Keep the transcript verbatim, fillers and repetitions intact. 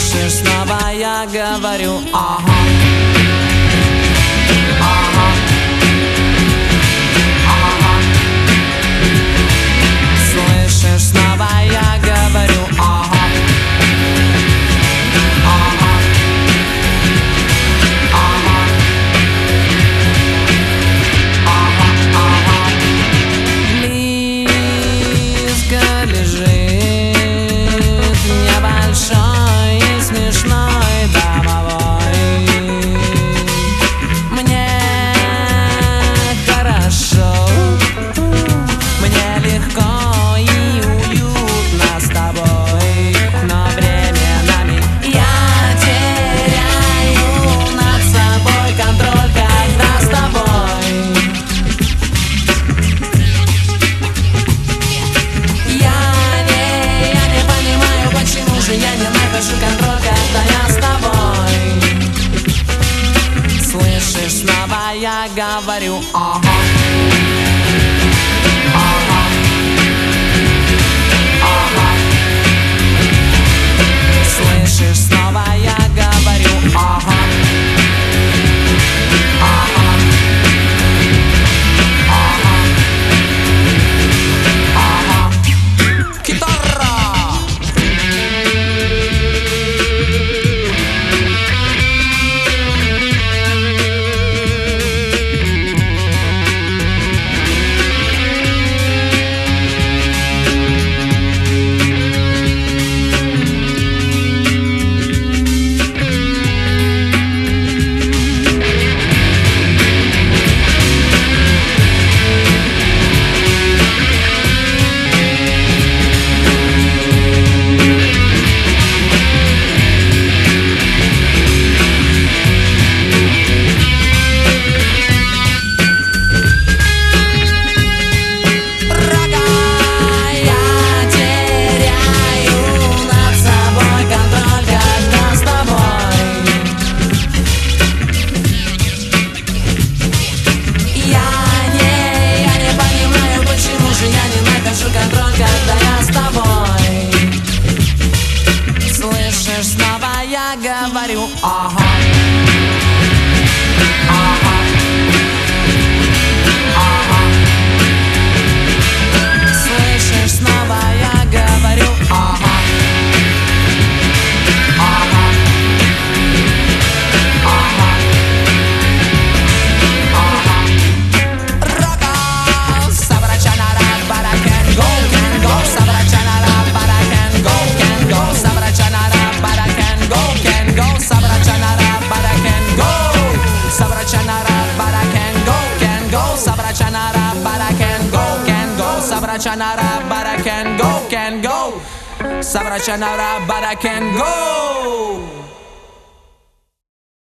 Слышишь, снова я говорю, ага, ага, ага. Слышишь, снова я говорю, ага, ага, ага, ага, ага. Близко лежит небольшой и смешной домовой. Мне хорошо, мне легко и уютно с тобой, но временами я теряю над собой контроль, когда с тобой. Я не, я не понимаю, почему же я не нахожу контроль, когда я с тобой. Слышишь, снова я говорю, ага, ага, ага. Слышишь, снова я говорю, ага, ага, ага, ага. Гитара! Контроль, когда я с тобой. Слышишь, снова я говорю, ага, ага, ага. Слышишь, снова я говорю, ага, ага, ага, ага. Рока, Сабрачанара, Баракен, go, can go, Сабрачанара, Баракен, go, can go, Сабрачанара, Баракен, go, can go, Сабрачанара, Баракен, go, Сабрачанара, Баракен, go, can go, Сабрачанара, Баракен, go, can go, Сабрачанара, Баракен, go, can go, Сабрачанара, Баракен, go.